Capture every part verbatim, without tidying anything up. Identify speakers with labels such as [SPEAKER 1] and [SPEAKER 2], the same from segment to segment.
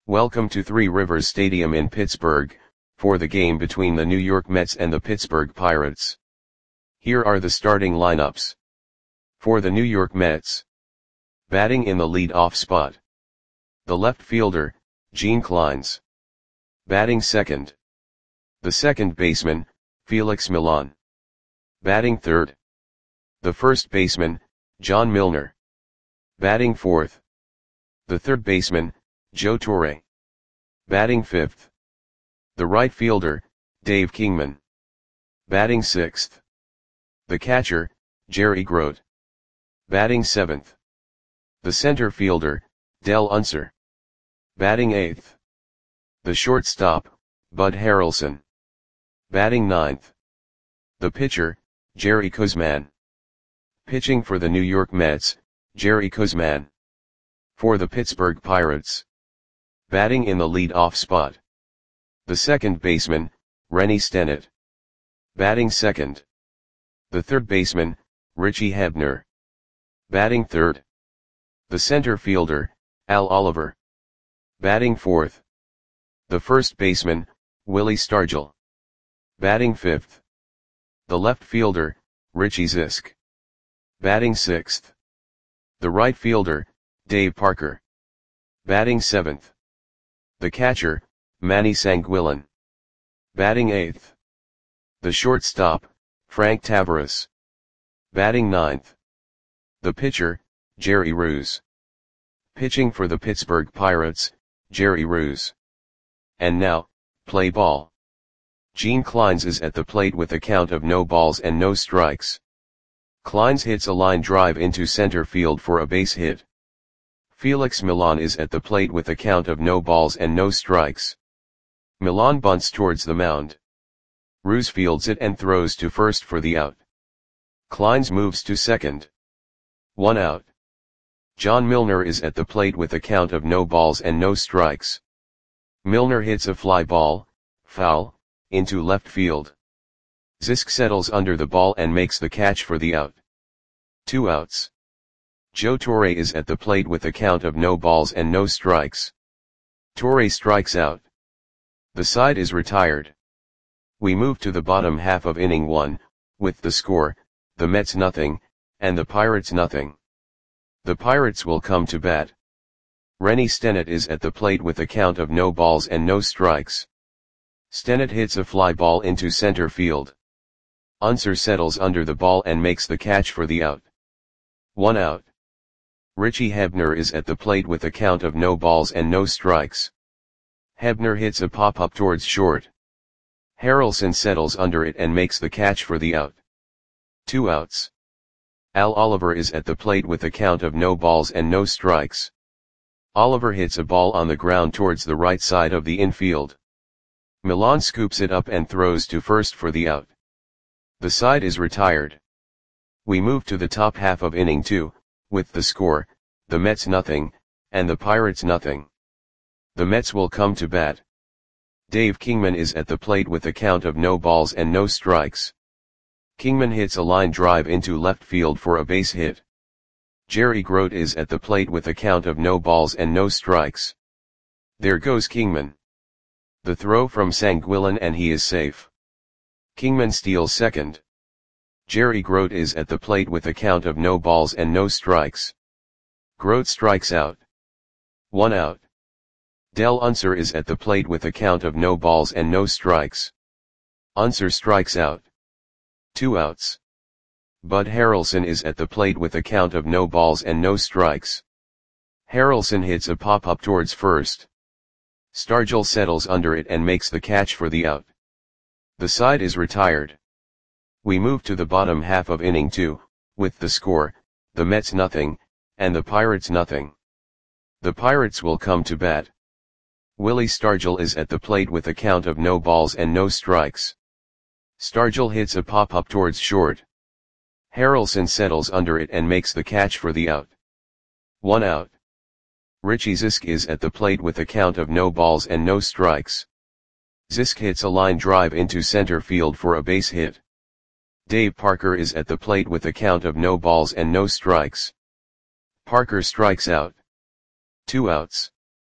[SPEAKER 1] Welcome to Three Rivers Stadium in Pittsburgh, for the game between the New York Mets and the Pittsburgh Pirates. Here are the starting lineups. For the New York Mets. Batting in the lead-off spot. The left fielder, Gene Clines. Batting second. The second baseman, Felix Millan. Batting third. The first baseman, John Milner. Batting fourth. The third baseman, Joe Torre. Batting fifth. The right fielder, Dave Kingman. Batting sixth. The catcher, Jerry Grote. Batting seventh. The center fielder, Del Unser. Batting eighth. The shortstop, Bud Harrelson. Batting ninth. The pitcher, Jerry Koosman. Pitching for the New York Mets, Jerry Koosman. For the Pittsburgh Pirates. Batting in the lead-off spot. The second baseman, Rennie Stennett. Batting second. The third baseman, Richie Hebner. Batting third. The center fielder, Al Oliver. Batting fourth. The first baseman, Willie Stargell. Batting fifth. The left fielder, Richie Zisk. Batting sixth. The right fielder, Dave Parker. Batting seventh. The catcher, Manny Sanguillen. Batting eighth. The shortstop, Frank Tavares. Batting ninth. The pitcher, Jerry Roos. Pitching for the Pittsburgh Pirates, Jerry Roos. And now, play ball. Gene Clines is at the plate with a count of no balls and no strikes. Clines hits a line drive into center field for a base hit. Felix Millan is at the plate with a count of no balls and no strikes. Millan bunts towards the mound. Roos fields it and throws to first for the out. Clines moves to second. One out. John Milner is at the plate with a count of no balls and no strikes. Milner hits a fly ball, foul, into left field. Zisk settles under the ball and makes the catch for the out. Two outs. Joe Torre is at the plate with a count of no balls and no strikes. Torre strikes out. The side is retired. We move to the bottom half of inning one, with the score, the Mets nothing, and the Pirates nothing. The Pirates will come to bat. Rennie Stennett is at the plate with a count of no balls and no strikes. Stennett hits a fly ball into center field. Unser settles under the ball and makes the catch for the out. One out. Richie Hebner is at the plate with a count of no balls and no strikes. Hebner hits a pop-up towards short. Harrelson settles under it and makes the catch for the out. Two outs. Al Oliver is at the plate with a count of no balls and no strikes. Oliver hits a ball on the ground towards the right side of the infield. Millan scoops it up and throws to first for the out. The side is retired. We move to the top half of inning two, with the score, the Mets nothing, and the Pirates nothing. The Mets will come to bat. Dave Kingman is at the plate with a count of no balls and no strikes. Kingman hits a line drive into left field for a base hit. Jerry Grote is at the plate with a count of no balls and no strikes. There goes Kingman. The throw from Sanguillen and he is safe. Kingman steals second. Jerry Grote is at the plate with a count of no balls and no strikes. Grote strikes out. One out. Del Unser is at the plate with a count of no balls and no strikes. Unser strikes out. Two outs. Bud Harrelson is at the plate with a count of no balls and no strikes. Harrelson hits a pop-up towards first. Stargell settles under it and makes the catch for the out. The side is retired. We move to the bottom half of inning two, with the score, the Mets nothing, and the Pirates nothing. The Pirates will come to bat. Willie Stargell is at the plate with a count of no balls and no strikes. Stargell hits a pop-up towards short. Harrelson settles under it and makes the catch for the out. One out. Richie Zisk is at the plate with a count of no balls and no strikes. Zisk hits a line drive into center field for a base hit. Dave Parker is at the plate with a count of no balls and no strikes. Parker strikes out. Two outs.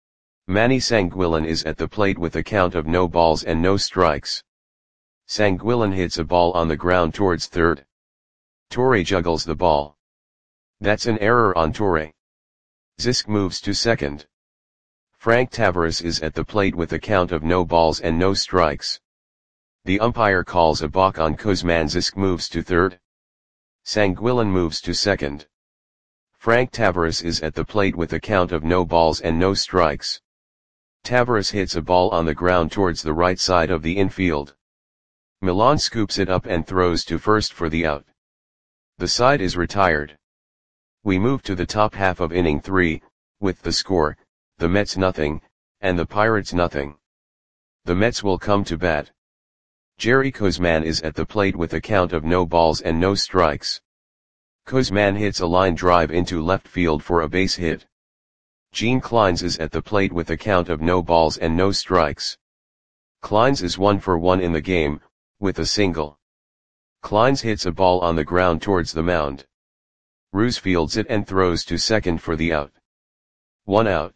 [SPEAKER 1] Manny Sanguillen is at the plate with a count of no balls and no strikes. Sanguillen hits a ball on the ground towards third. Torre juggles the ball. That's an error on Torre. Zisk moves to second. Frank Tavares is at the plate with a count of no balls and no strikes. The umpire calls a balk on Kuzman. Zisk moves to third. Sanguillen moves to second. Frank Tavares is at the plate with a count of no balls and no strikes. Tavares hits a ball on the ground towards the right side of the infield. Milan scoops it up and throws to first for the out. The side is retired. We move to the top half of inning three, with the score, the Mets nothing, and the Pirates nothing. The Mets will come to bat. Jerry Kuzman is at the plate with a count of no balls and no strikes. Kuzman hits a line drive into left field for a base hit. Gene Kleins is at the plate with a count of no balls and no strikes. Kleins is one for one in the game, with a single. Kleins hits a ball on the ground towards the mound. Ruse fields it and throws to second for the out. One out.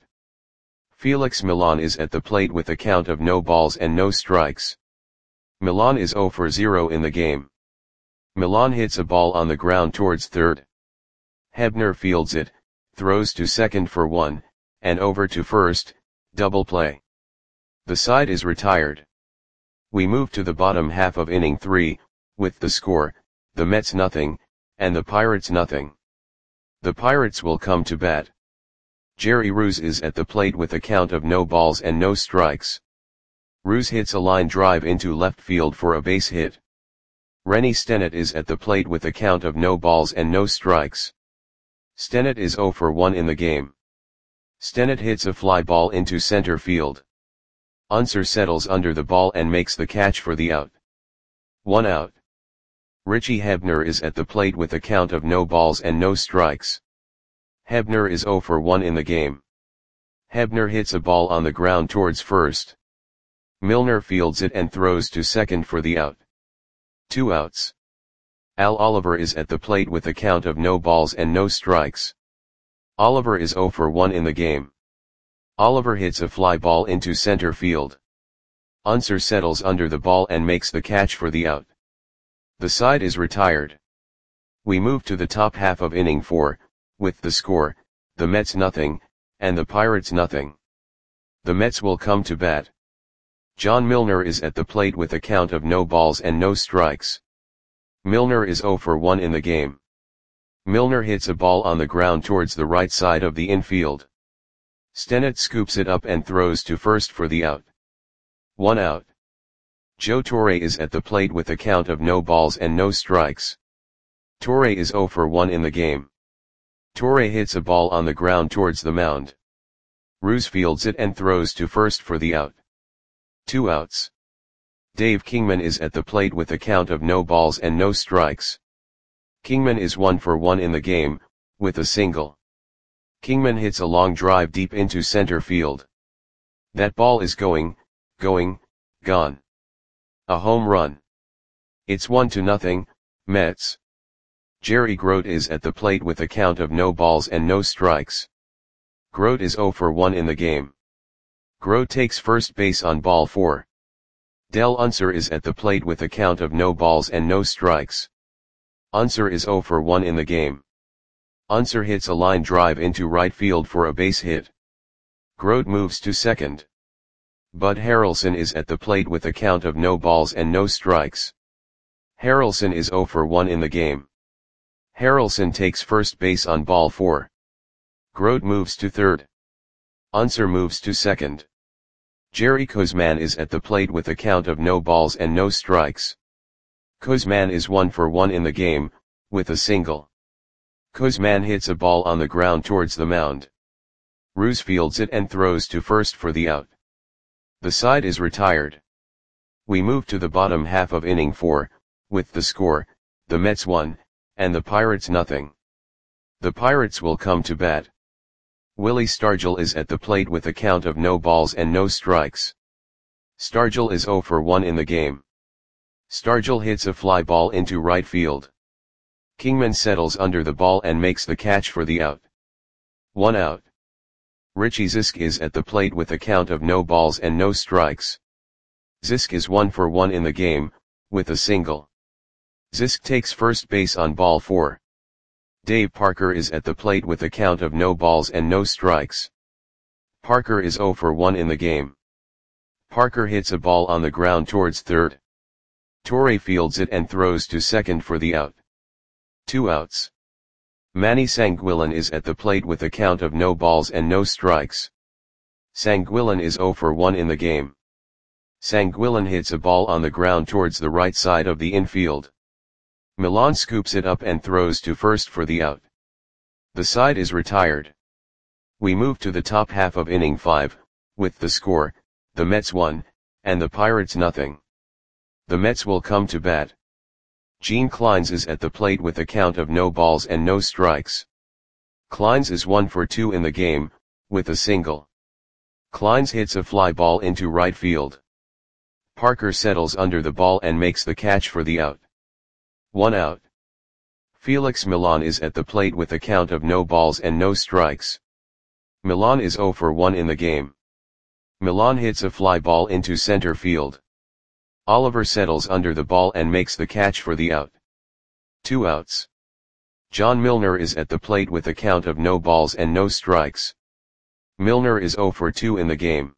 [SPEAKER 1] Felix Milan is at the plate with a count of no balls and no strikes. Milan is zero for zero in the game. Milan hits a ball on the ground towards third. Hebner fields it, throws to second for one, and over to first, double play. The side is retired. We move to the bottom half of inning three, with the score, the Mets nothing, and the Pirates nothing. The Pirates will come to bat. Jerry Ruse is at the plate with a count of no balls and no strikes. Ruse hits a line drive into left field for a base hit. Rennie Stennett is at the plate with a count of no balls and no strikes. Stennett is zero for one in the game. Stennett hits a fly ball into center field. Unser settles under the ball and makes the catch for the out. One out. Richie Hebner is at the plate with a count of no balls and no strikes. Hebner is zero for one in the game. Hebner hits a ball on the ground towards first. Milner fields it and throws to second for the out. Two outs. Al Oliver is at the plate with a count of no balls and no strikes. Oliver is zero for one in the game. Oliver hits a fly ball into center field. Unser settles under the ball and makes the catch for the out. The side is retired. We move to the top half of inning four, with the score, the Mets nothing, and the Pirates nothing. The Mets will come to bat. John Milner is at the plate with a count of no balls and no strikes. Milner is zero for one in the game. Milner hits a ball on the ground towards the right side of the infield. Stennett scoops it up and throws to first for the out. One out. Joe Torre is at the plate with a count of no balls and no strikes. Torre is zero for one in the game. Torre hits a ball on the ground towards the mound. Ruse fields it and throws to first for the out. Two outs. Dave Kingman is at the plate with a count of no balls and no strikes. Kingman is one for one in the game, with a single. Kingman hits a long drive deep into center field. That ball is going, going, gone. A home run. It's one to nothing, Mets. Jerry Grote is at the plate with a count of no balls and no strikes. Grote is zero for one in the game. Grote takes first base on ball four. Del Unser is at the plate with a count of no balls and no strikes. Unser is zero for one in the game. Unser hits a line drive into right field for a base hit. Grote moves to second. Bud Harrelson is at the plate with a count of no balls and no strikes. Harrelson is zero for one in the game. Harrelson takes first base on ball four. Grote moves to third. Unser moves to second. Jerry Kuzman is at the plate with a count of no balls and no strikes. Kuzman is one for one in the game, with a single. Kuzman hits a ball on the ground towards the mound. Ruse fields it and throws to first for the out. The side is retired. We move to the bottom half of inning four, with the score, the Mets one, and the Pirates nothing. The Pirates will come to bat. Willie Stargell is at the plate with a count of no balls and no strikes. Stargell is zero for one in the game. Stargell hits a fly ball into right field. Kingman settles under the ball and makes the catch for the out. One out. Richie Zisk is at the plate with a count of no balls and no strikes. Zisk is one for one in the game, with a single. Zisk takes first base on ball four. Dave Parker is at the plate with a count of no balls and no strikes. Parker is zero for one in the game. Parker hits a ball on the ground towards third. Torre fields it and throws to second for the out. Two outs. Manny Sanguillen is at the plate with a count of no balls and no strikes. Sanguillen is zero for one in the game. Sanguillen hits a ball on the ground towards the right side of the infield. Milan scoops it up and throws to first for the out. The side is retired. We move to the top half of inning five, with the score, the Mets one, and the Pirates nothing. The Mets will come to bat. Gene Clines is at the plate with a count of no balls and no strikes. Clines is one for two in the game, with a single. Clines hits a fly ball into right field. Parker settles under the ball and makes the catch for the out. One out. Felix Milan is at the plate with a count of no balls and no strikes. Milan is zero for one in the game. Milan hits a fly ball into center field. Oliver settles under the ball and makes the catch for the out. Two outs. John Milner is at the plate with a count of no balls and no strikes. Milner is zero for two in the game.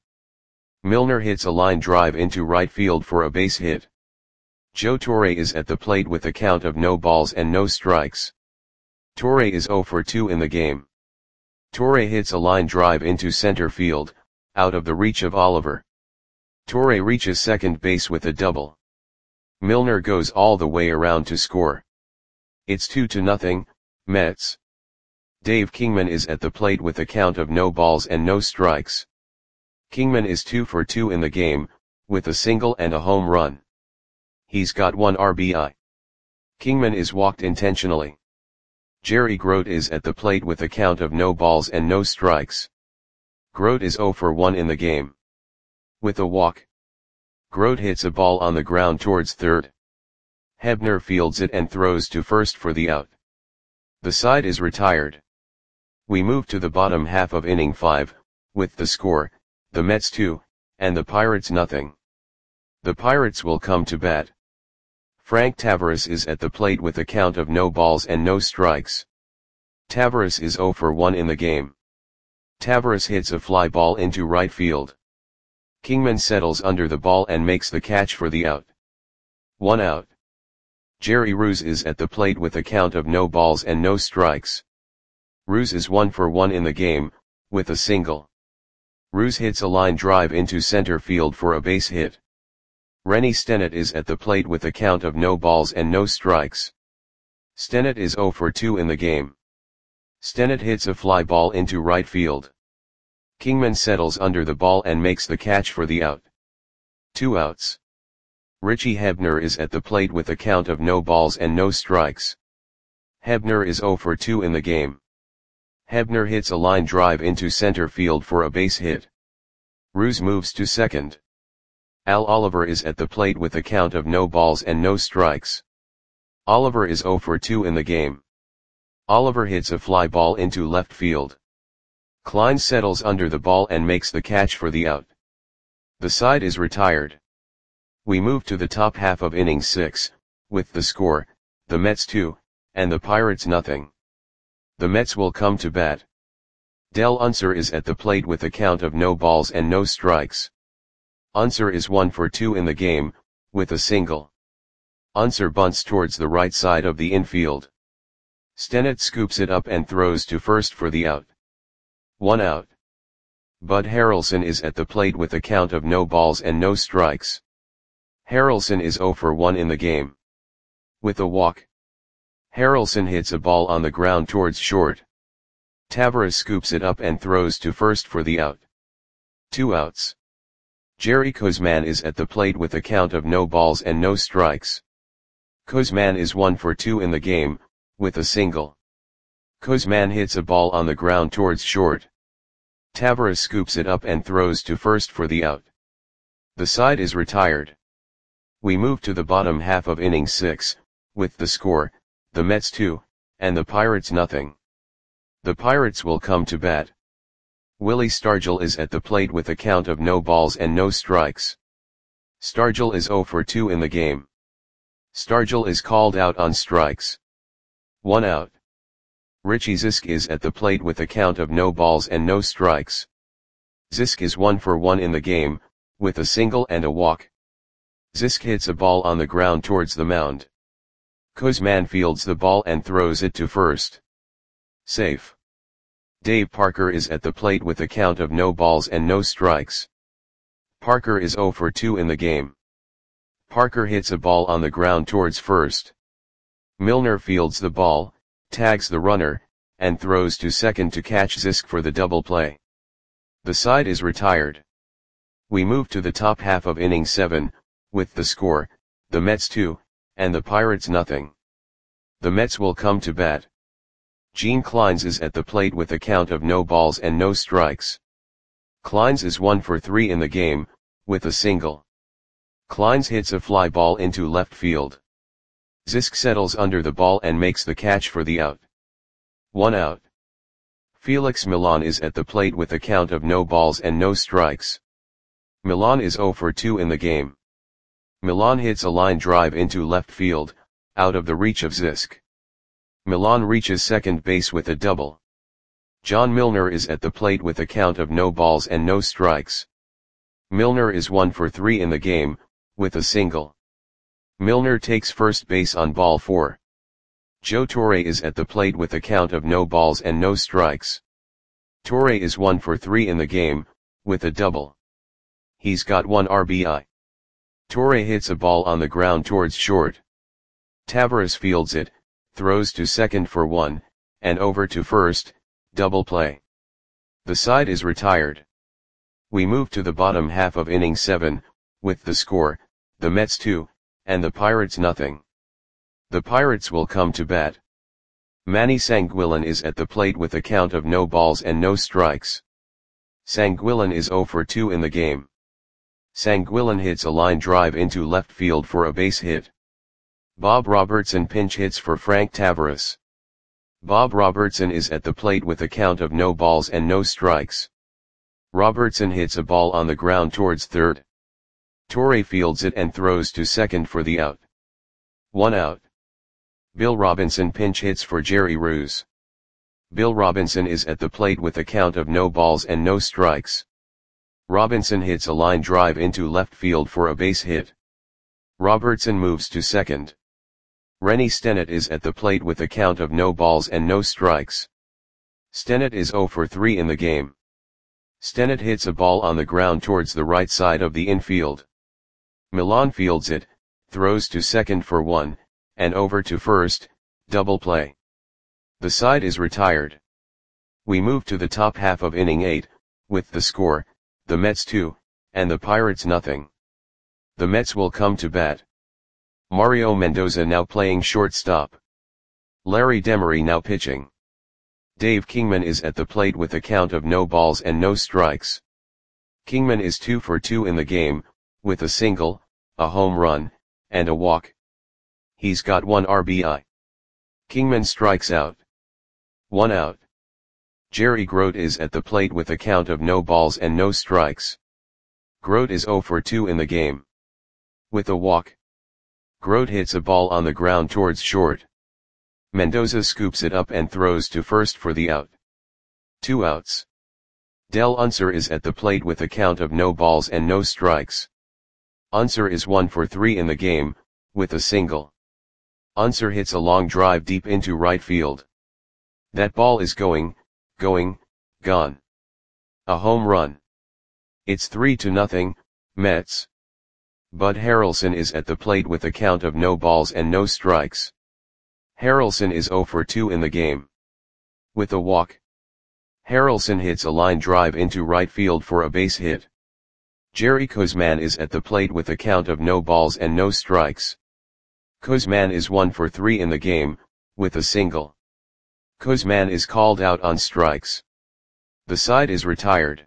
[SPEAKER 1] Milner hits a line drive into right field for a base hit. Joe Torre is at the plate with a count of no balls and no strikes. Torre is zero for two in the game. Torre hits a line drive into center field, out of the reach of Oliver. Torre reaches second base with a double. Milner goes all the way around to score. It's two to nothing, Mets. Dave Kingman is at the plate with a count of no balls and no strikes. Kingman is two for two in the game, with a single and a home run. He's got one R B I. Kingman is walked intentionally. Jerry Grote is at the plate with a count of no balls and no strikes. Grote is zero for one in the game. With a walk. Grote hits a ball on the ground towards third. Hebner fields it and throws to first for the out. The side is retired. We move to the bottom half of inning five, with the score, the Mets two, and the Pirates nothing. The Pirates will come to bat. Frank Tavares is at the plate with a count of no balls and no strikes. Tavares is zero for one in the game. Tavares hits a fly ball into right field. Kingman settles under the ball and makes the catch for the out. One out. Jerry Ruse is at the plate with a count of no balls and no strikes. Ruse is one for one in the game, with a single. Ruse hits a line drive into center field for a base hit. Rennie Stennett is at the plate with a count of no balls and no strikes. Stennett is zero for two in the game. Stennett hits a fly ball into right field. Kingman settles under the ball and makes the catch for the out. Two outs. Richie Hebner is at the plate with a count of no balls and no strikes. Hebner is zero for two in the game. Hebner hits a line drive into center field for a base hit. Ruse moves to second. Al Oliver is at the plate with a count of no balls and no strikes. Oliver is zero for two in the game. Oliver hits a fly ball into left field. Klein settles under the ball and makes the catch for the out. The side is retired. We move to the top half of inning six, with the score, the Mets two, and the Pirates nothing. The Mets will come to bat. Del Unser is at the plate with a count of no balls and no strikes. Unser is one for two in the game, with a single. Unser bunts towards the right side of the infield. Stennett scoops it up and throws to first for the out. One out. Bud Harrelson is at the plate with a count of no balls and no strikes. Harrelson is zero for one in the game. With a walk. Harrelson hits a ball on the ground towards short. Tavares scoops it up and throws to first for the out. Two outs. Jerry Kozman is at the plate with a count of no balls and no strikes. Kozman is one for two in the game, with a single. Kozman hits a ball on the ground towards short. Tavares scoops it up and throws to first for the out. The side is retired. We move to the bottom half of inning six, with the score, the Mets two, and the Pirates nothing. The Pirates will come to bat. Willie Stargell is at the plate with a count of no balls and no strikes. Stargell is zero for two in the game. Stargell is called out on strikes. One out. Richie Zisk is at the plate with a count of no balls and no strikes. Zisk is one for one in the game, with a single and a walk. Zisk hits a ball on the ground towards the mound. Kuzman fields the ball and throws it to first. Safe. Dave Parker is at the plate with a count of no balls and no strikes. Parker is zero for two in the game. Parker hits a ball on the ground towards first. Milner fields the ball, tags the runner, and throws to second to catch Zisk for the double play. The side is retired. We move to the top half of inning seven, with the score, the Mets two, and the Pirates nothing. The Mets will come to bat. Gene Clines is at the plate with a count of no balls and no strikes. Clines is one for three in the game, with a single. Clines hits a fly ball into left field. Zisk settles under the ball and makes the catch for the out. One out. Felix Millan is at the plate with a count of no balls and no strikes. Millan is zero for two in the game. Millan hits a line drive into left field, out of the reach of Zisk. Millan reaches second base with a double. John Milner is at the plate with a count of no balls and no strikes. Milner is one for three in the game, with a single. Milner takes first base on ball four. Joe Torre is at the plate with a count of no balls and no strikes. Torre is one for three in the game, with a double. He's got one R B I. Torre hits a ball on the ground towards short. Taveras fields it, throws to second for one, and over to first, double play. The side is retired. We move to the bottom half of inning seven, with the score, the Mets two, and the Pirates nothing. The Pirates will come to bat. Manny Sanguillen is at the plate with a count of no balls and no strikes. Sanguillen is zero for two in the game. Sanguillen hits a line drive into left field for a base hit. Bob Robertson pinch hits for Frank Taveras. Bob Robertson is at the plate with a count of no balls and no strikes. Robertson hits a ball on the ground towards third. Torre fields it and throws to second for the out. One out. Bill Robinson pinch hits for Jerry Roos. Bill Robinson is at the plate with a count of no balls and no strikes. Robinson hits a line drive into left field for a base hit. Robertson moves to second. Rennie Stennett is at the plate with a count of no balls and no strikes. Stennett is zero for three in the game. Stennett hits a ball on the ground towards the right side of the infield. Millan fields it, throws to second for one, and over to first, double play. The side is retired. We move to the top half of inning eight, with the score, the Mets two, and the Pirates nothing. The Mets will come to bat. Mario Mendoza now playing shortstop. Larry Demery now pitching. Dave Kingman is at the plate with a count of no balls and no strikes. Kingman is two for two in the game, with a single, a home run, and a walk. He's got one R B I. Kingman strikes out. One out. Jerry Grote is at the plate with a count of no balls and no strikes. Grote is zero for two in the game. With a walk. Grote hits a ball on the ground towards short. Mendoza scoops it up and throws to first for the out. Two outs. Del Unser is at the plate with a count of no balls and no strikes. Unser is one for three in the game, with a single. Unser hits a long drive deep into right field. That ball is going, going, gone. A home run. It's three to nothing, Mets. Bud Harrelson is at the plate with a count of no balls and no strikes. Harrelson is zero for two in the game. With a walk. Harrelson hits a line drive into right field for a base hit. Jerry Kuzman is at the plate with a count of no balls and no strikes. Kuzman is one for three in the game, with a single. Kuzman is called out on strikes. The side is retired.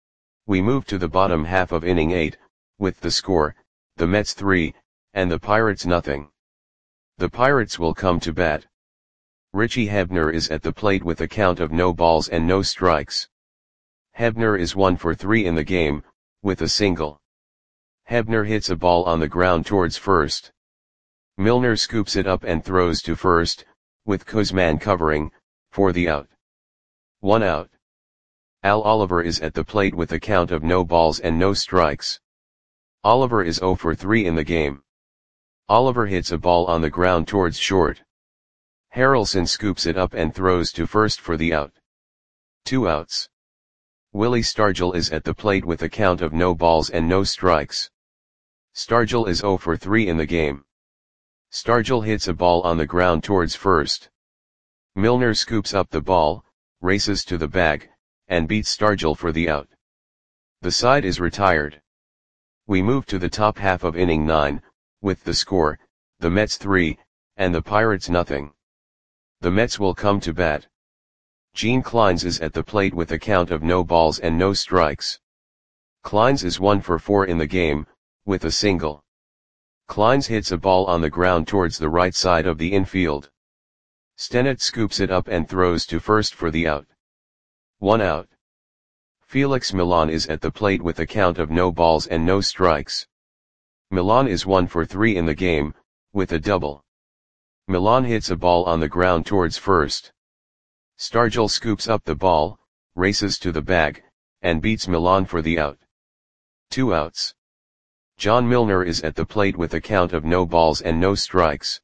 [SPEAKER 1] We move to the bottom half of inning eight, with the score, the Mets three, and the Pirates nothing. The Pirates will come to bat. Richie Hebner is at the plate with a count of no balls and no strikes. Hebner is one for three in the game, with a single. Hebner hits a ball on the ground towards first. Milner scoops it up and throws to first, with Kuzman covering, for the out. One out. Al Oliver is at the plate with a count of no balls and no strikes. Oliver is zero for three in the game. Oliver hits a ball on the ground towards short. Harrelson scoops it up and throws to first for the out. Two outs. Willie Stargell is at the plate with a count of no balls and no strikes. Stargell is zero for three in the game. Stargell hits a ball on the ground towards first. Milner scoops up the ball, races to the bag, and beats Stargell for the out. The side is retired. We move to the top half of inning nine, with the score, the Mets three, and the Pirates nothing. The Mets will come to bat. Gene Clines is at the plate with a count of no balls and no strikes. Clines is one for four in the game, with a single. Clines hits a ball on the ground towards the right side of the infield. Stennett scoops it up and throws to first for the out. One out. Felix Millan is at the plate with a count of no balls and no strikes. Millan is one for three in the game, with a double. Millan hits a ball on the ground towards first. Stargell scoops up the ball, races to the bag, and beats Millan for the out. Two outs. John Milner is at the plate with a count of no balls and no strikes.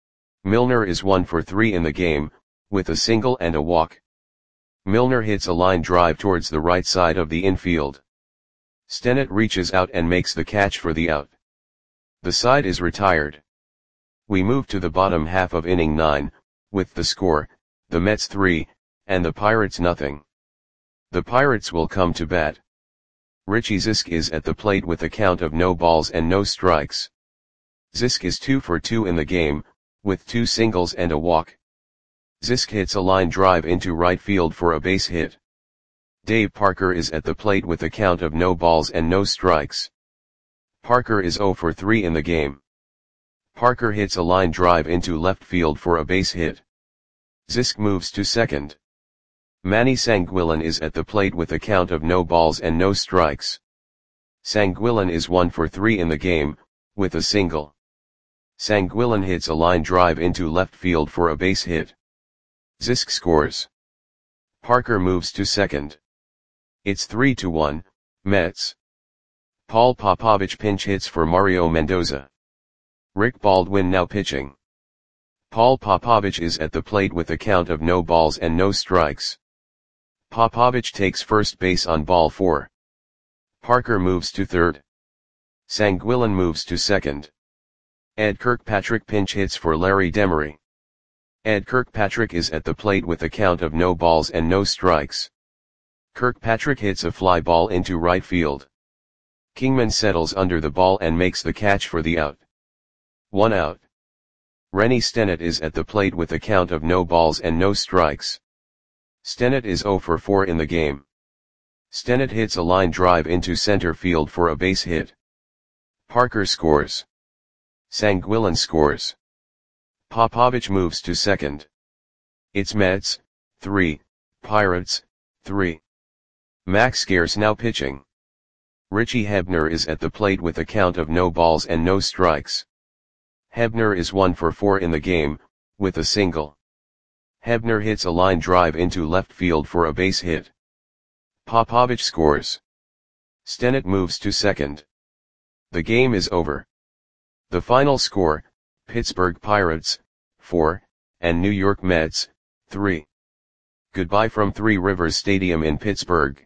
[SPEAKER 1] Milner is one for three in the game, with a single and a walk. Milner hits a line drive towards the right side of the infield. Stennett reaches out and makes the catch for the out. The side is retired. We move to the bottom half of inning nine, with the score, the Mets three, and the Pirates nothing. The Pirates will come to bat. Richie Zisk is at the plate with a count of no balls and no strikes. Zisk is two for two in the game, with two singles and a walk. Zisk hits a line drive into right field for a base hit. Dave Parker is at the plate with a count of no balls and no strikes. Parker is zero for three in the game. Parker hits a line drive into left field for a base hit. Zisk moves to second. Manny Sanguillen is at the plate with a count of no balls and no strikes. Sanguillen is one for three in the game, with a single. Sanguillen hits a line drive into left field for a base hit. Zisk scores. Parker moves to second. It's three to one, Mets. Paul Popovich pinch hits for Mario Mendoza. Rick Baldwin now pitching. Paul Popovich is at the plate with a count of no balls and no strikes. Popovich takes first base on ball four. Parker moves to third. Sanguillen moves to second. Ed Kirkpatrick pinch hits for Larry Demery. Ed Kirkpatrick is at the plate with a count of no balls and no strikes. Kirkpatrick hits a fly ball into right field. Kingman settles under the ball and makes the catch for the out. One out. Rennie Stennett is at the plate with a count of no balls and no strikes. Stennett is zero for four in the game. Stennett hits a line drive into center field for a base hit. Parker scores. Sanguillen scores. Popovich moves to second. It's Mets, three, Pirates, three. Max Scarce now pitching. Richie Hebner is at the plate with a count of no balls and no strikes. Hebner is one for four in the game, with a single. Hebner hits a line drive into left field for a base hit. Popovich scores. Stennett moves to second. The game is over. The final score, Pittsburgh Pirates, four, and New York Mets, three. Goodbye from Three Rivers Stadium in Pittsburgh.